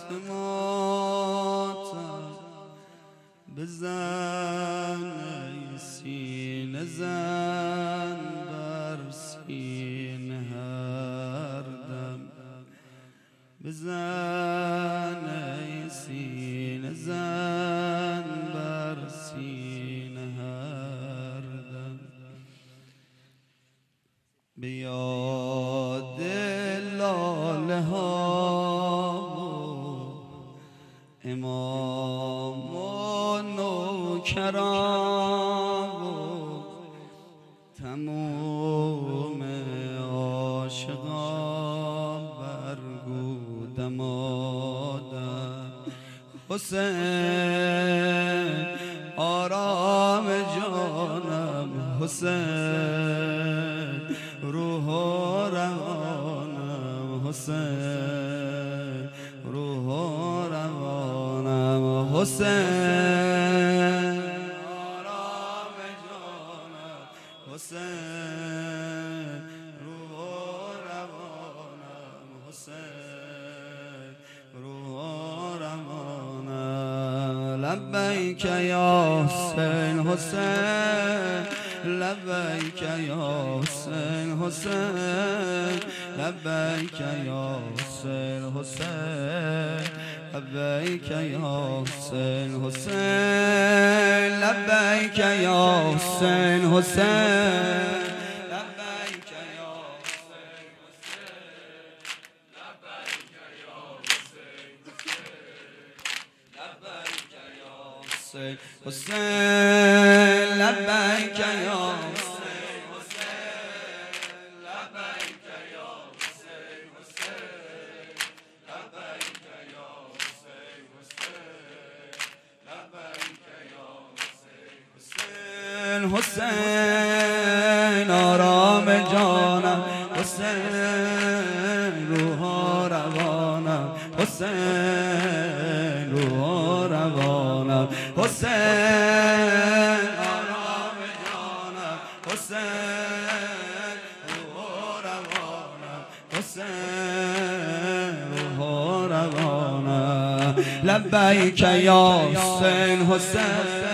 ماتم بزن ای سینه زن بر سینه هر دم بزن ای سینه زن بر سینه هر دم به یاد لاله ها امام و نوکران و تموم عاشقان برگو دمادم حسین آرام جانم حسین روح و روانم حسین روح و روانم حسین آرام جانم حسین روح و روانم حسین روح و روانم لبیک یا حسین حسین لبیک یا حسین حسین لبیک یا حسین حسین لبیک یا حسین حسین لبیک یا حسین حسین لبیک یا حسین حسین حسین لبیک یا حسین حسین لبیک یا حسین حسین لبیک یا حسین حسین لبیک یا حسین حسین حسین آرام جانم حسین روح و روانم حسین روح و روانم حسین آرام جانم حسین روح و روانم حسین روح و روانم لبیک یا حسین حسین